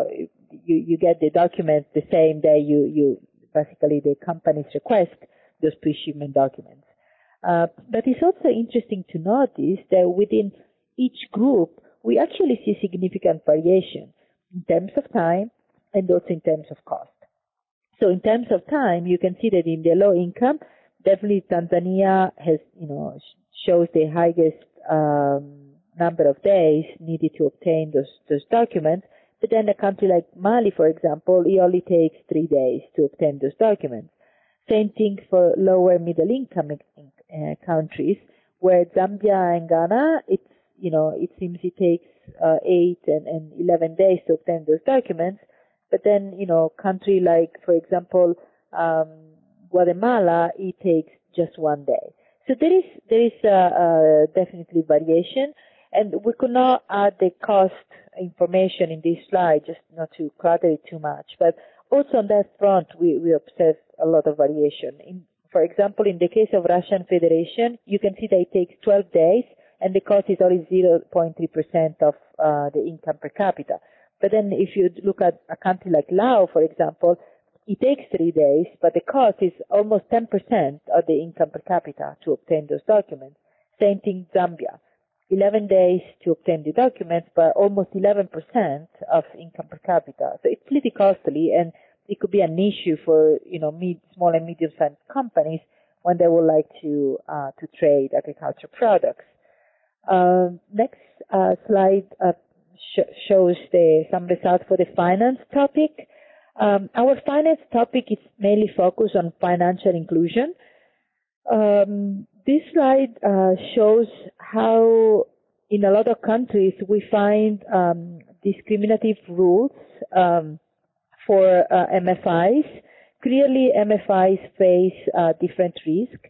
you, you get the document the same day you, you basically the companies request those pre-shipment documents. Uh, but it's also interesting to notice that within each group, we actually see significant variation in terms of time and also in terms of cost. So in terms of time, you can see that in the low income, definitely Tanzania has, you know, shows the highest um, number of days needed to obtain those, those documents. But then a country like Mali, for example, it only takes three days to obtain those documents. Same thing for lower middle income uh, countries, where Zambia and Ghana, it's, you know, it seems it takes uh, eight and, and eleven days to obtain those documents. But then, you know, country like, for example, um, Guatemala, it takes just one day. So there is there is uh, uh, definitely variation, and we could not add the cost information in this slide just not to clutter it too much. But also on that front, we, we observe a lot of variation. In, for example, in the case of Russian Federation, you can see that it takes twelve days, and the cost is only zero point three percent of uh, the income per capita. But then if you look at a country like Laos, for example, it takes three days, but the cost is almost ten percent of the income per capita to obtain those documents. Same thing Zambia. eleven days to obtain the documents, but almost eleven percent of income per capita. So it's pretty costly, and it could be an issue for, you know, mid, small and medium-sized companies when they would like to uh, to trade agriculture products. Uh, next uh, slide uh, sh- shows the some results for the finance topic. Um, our finance topic is mainly focused on financial inclusion. Um, this slide uh, shows how in a lot of countries we find um, discriminative rules um, for uh, M F Is. Clearly, M F Is face uh, different risks.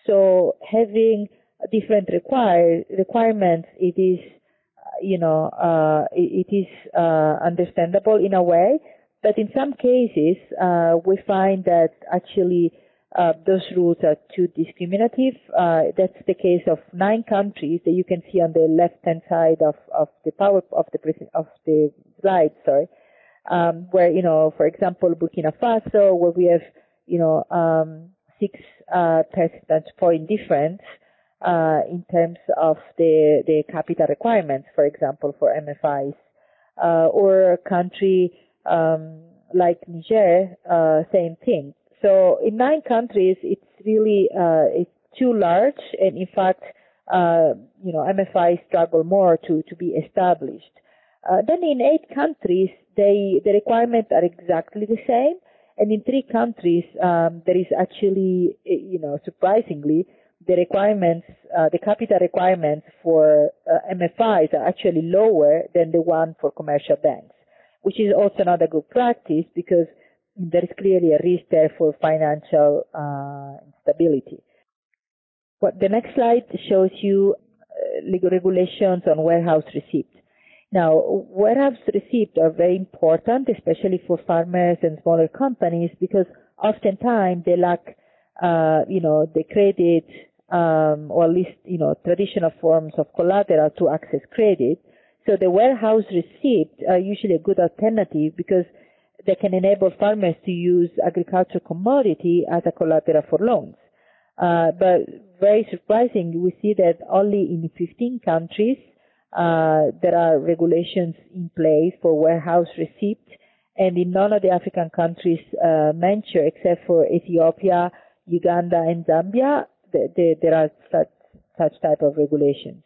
So having different require, requirements, it is, uh, you know, uh, it, it is uh, understandable in a way. But in some cases, uh, we find that actually uh, those rules are too discriminative. Uh, that's the case of nine countries that you can see on the left-hand side of, of the power of the of the slide. Sorry, um, where, you know, for example, Burkina Faso, where we have, you know, um, six uh, percentage point difference uh, in terms of the the capital requirements, for example, for M F Is, uh, or a country um, like Niger, uh, same thing. So in nine countries, it's really uh, it's too large, and in fact, uh, you know, M F Is struggle more to to be established. Uh, then in eight countries, they the requirements are exactly the same, and in three countries, um, there is actually, you know, surprisingly, the requirements, uh, the capital requirements for uh, M F Is are actually lower than the one for commercial banks, which is also not a good practice because there is clearly a risk there for financial uh, instability. What the next slide shows you uh, legal regulations on warehouse receipts. Now, warehouse receipts are very important, especially for farmers and smaller companies, because oftentimes they lack, uh, you know, the credit um, or at least, you know, traditional forms of collateral to access credit. So the warehouse receipts are usually a good alternative because they can enable farmers to use agricultural commodity as a collateral for loans. Uh, but very surprising, we see that only in fifteen countries uh, there are regulations in place for warehouse receipts, and in none of the African countries uh, mentioned, except for Ethiopia, Uganda, and Zambia, the, the, there are such, such type of regulations.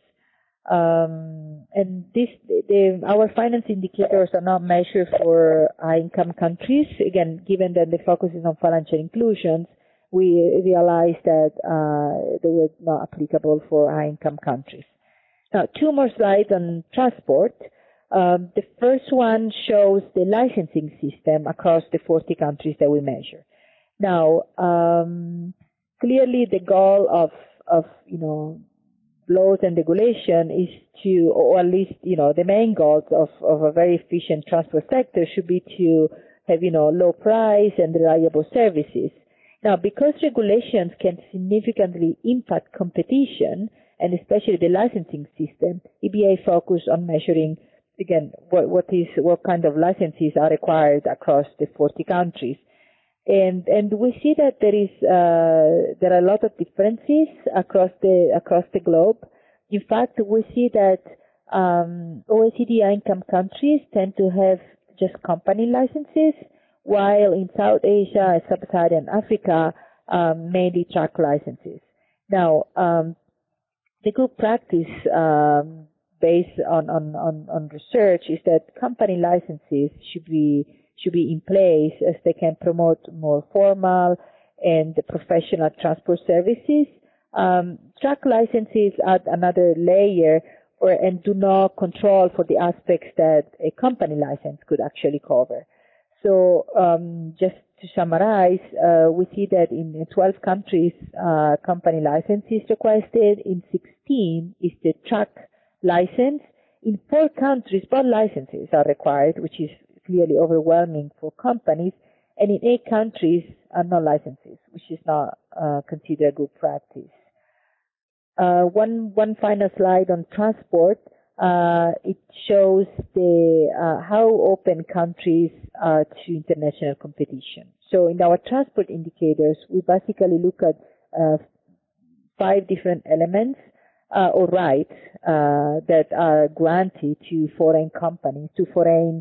Um, and this, the, our finance indicators are not measured for high-income countries. Again, given that the focus is on financial inclusions, we realized that uh, they were not applicable for high-income countries. Now, two more slides on transport. Um, the first one shows the licensing system across the forty countries that we measure. Now, um, clearly the goal of, of, you know, laws and regulation is to, or at least, you know, the main goals of, of a very efficient transport sector should be to have, you know, low price and reliable services. Now, because regulations can significantly impact competition, and especially the licensing system, E B A focused on measuring again, what, what is what kind of licenses are required across the forty countries. And and we see that there is uh, there are a lot of differences across the across the globe. In fact, we see that um, O E C D income countries tend to have just company licenses, while in South Asia and Sub-Saharan Africa, um, mainly truck licenses. Now, um, the good practice um, based on, on, on, on research is that company licenses should be should be in place as they can promote more formal and professional transport services. Um, truck licenses add another layer or, and do not control for the aspects that a company license could actually cover. So um, just to summarize, uh, we see that in twelve countries, uh, company license is requested. In sixteen is the truck license. In four countries, both licenses are required, which is clearly overwhelming for companies. And in eight countries are no licenses, which is not uh, considered good practice. Uh, one one final slide on transport. Uh, it shows the uh, how open countries are to international competition. So in our transport indicators, we basically look at uh, five different elements uh, or rights uh, that are granted to foreign companies, to foreign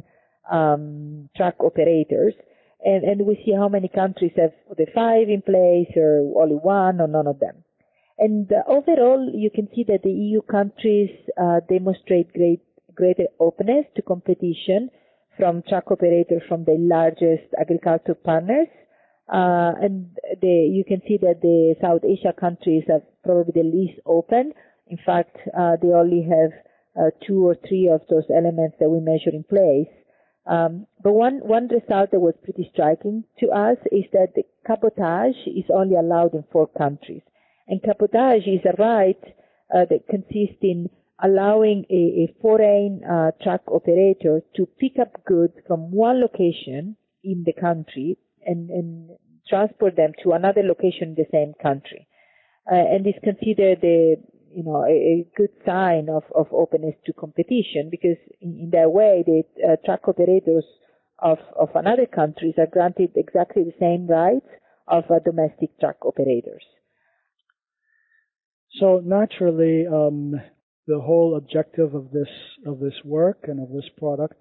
um, truck operators, and, and we see how many countries have the five in place, or only one, or none of them. And uh, overall, you can see that the E U countries uh, demonstrate great, greater openness to competition from truck operators from the largest agricultural partners. Uh, and the, you can see that the South Asia countries are probably the least open. In fact, uh, they only have uh, two or three of those elements that we measure in place. Um, but one, one result that was pretty striking to us is that the cabotage is only allowed in four countries. And cabotage is a right uh, that consists in allowing a, a foreign uh, truck operator to pick up goods from one location in the country and, and transport them to another location in the same country. Uh, and is considered a, you know, a, a good sign of, of openness to competition, because in, in that way the uh, truck operators of, of another countries are granted exactly the same rights of uh, domestic truck operators. So naturally, um, the whole objective of this of this work and of this product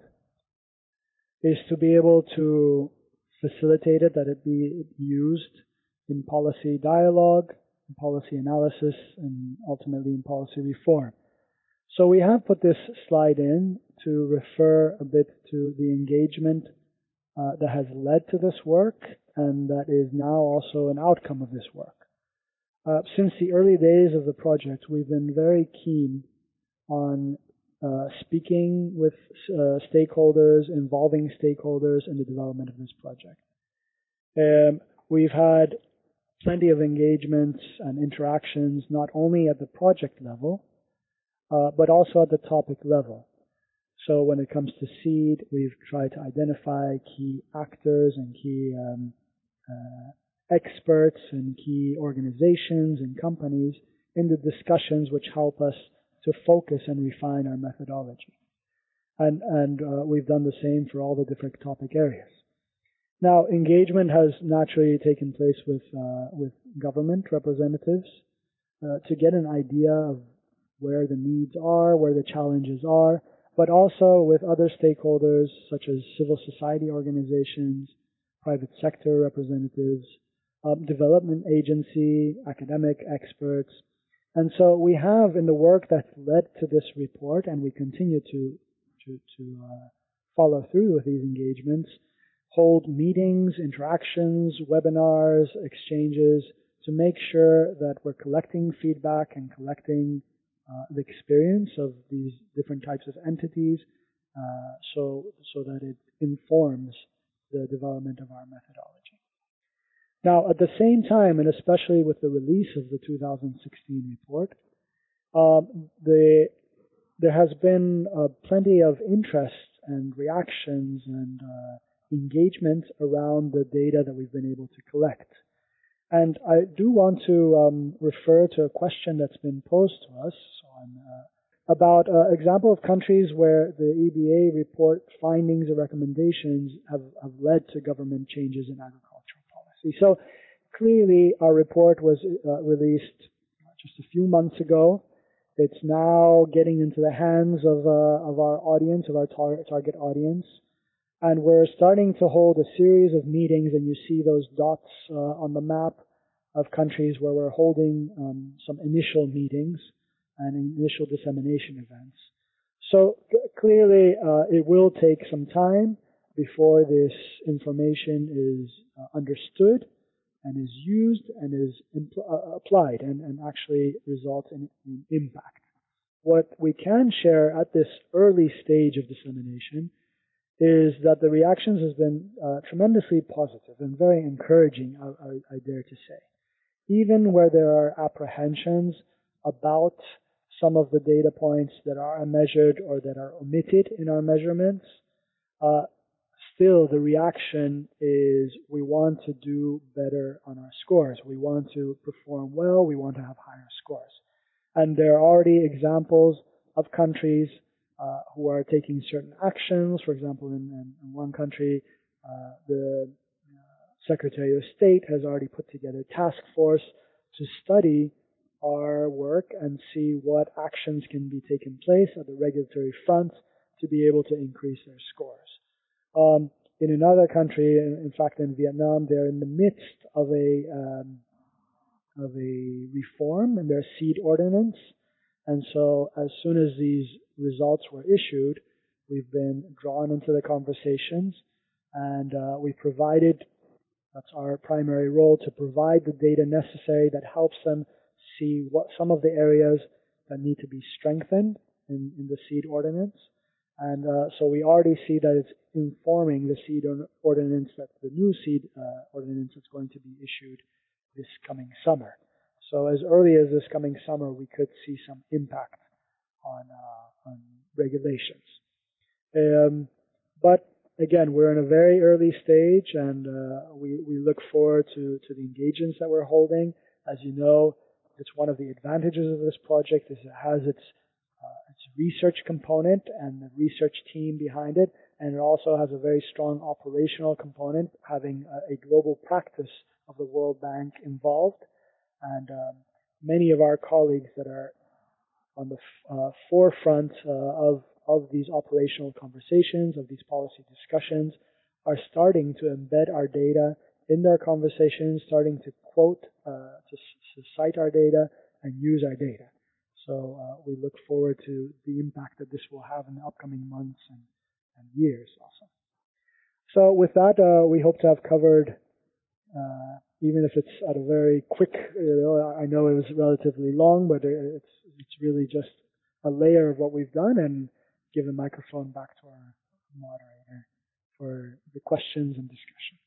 is to be able to facilitate it, that it be used in policy dialogue, in policy analysis, and ultimately in policy reform. So we have put this slide in to refer a bit to the engagement uh, that has led to this work, and that is now also an outcome of this work. Uh, since the early days of the project, we've been very keen on uh, speaking with uh, stakeholders, involving stakeholders in the development of this project. Um, we've had plenty of engagements and interactions, not only at the project level, uh, but also at the topic level. So when it comes to SEED, we've tried to identify key actors and key um, uh, experts and key organizations and companies in the discussions which help us to focus and refine our methodology. And, and uh, we've done the same for all the different topic areas. Now, engagement has naturally taken place with, uh, with government representatives uh, to get an idea of where the needs are, where the challenges are, but also with other stakeholders such as civil society organizations, private sector representatives, Um, development agency, academic experts. And so we have in the work that led to this report, and we continue to, to, to uh, follow through with these engagements, hold meetings, interactions, webinars, exchanges to make sure that we're collecting feedback and collecting uh, the experience of these different types of entities uh, so, so that it informs the development of our methodology. Now, at the same time, and especially with the release of the two thousand sixteen report, um, the, there has been uh, plenty of interest and reactions and uh, engagement around the data that we've been able to collect. And I do want to um, refer to a question that's been posed to us. So I'm uh, about an example of countries where the E B A report findings or recommendations have, have led to government changes in agricultural policy. So clearly our report was uh, released just a few months ago. It's now getting into the hands of, uh, of our audience, of our tar target audience. And we're starting to hold a series of meetings, and you see those dots uh, on the map of countries where we're holding um, some initial meetings and initial dissemination events. So clearly uh, it will take some time before this information is uh, understood and is used and is uh, applied and, and actually results in, in impact. What we can share at this early stage of dissemination is that the reactions has been uh, tremendously positive and very encouraging, I, I, I dare to say. Even where there are apprehensions about some of the data points that are unmeasured or that are omitted in our measurements, uh, still the reaction is we want to do better on our scores. We want to perform well. We want to have higher scores. And there are already examples of countries uh, who are taking certain actions. For example, in, in, in one country, uh, the Secretary of State has already put together a task force to study our work and see what actions can be taken place at the regulatory front to be able to increase their scores. Um, in another country, in, in fact in Vietnam, they're in the midst of a um, of a reform in their seed ordinance, and so as soon as these results were issued, we've been drawn into the conversations, and uh, we provided. That's our primary role, to provide the data necessary that helps them see what some of the areas that need to be strengthened in, in the seed ordinance. And uh, so we already see that it's informing the seed ordinance, that the new seed uh, ordinance that's going to be issued this coming summer. So as early as this coming summer, we could see some impact on, uh, on regulations. Um, but Again, we're in a very early stage, and uh, we, we look forward to, to the engagements that we're holding. As you know, it's one of the advantages of this project is it has its, uh, its research component and the research team behind it, and it also has a very strong operational component, having a, a global practice of the World Bank involved. And um, many of our colleagues that are on the uh, forefront uh, of of these operational conversations, of these policy discussions, are starting to embed our data in their conversations, starting to quote, uh, to, to cite our data and use our data. So uh, we look forward to the impact that this will have in the upcoming months and, and years also. So with that, uh, we hope to have covered, uh, even if it's at a very quick, you know, I know it was relatively long, but it's, it's really just a layer of what we've done, and give the microphone back to our moderator for the questions and discussion.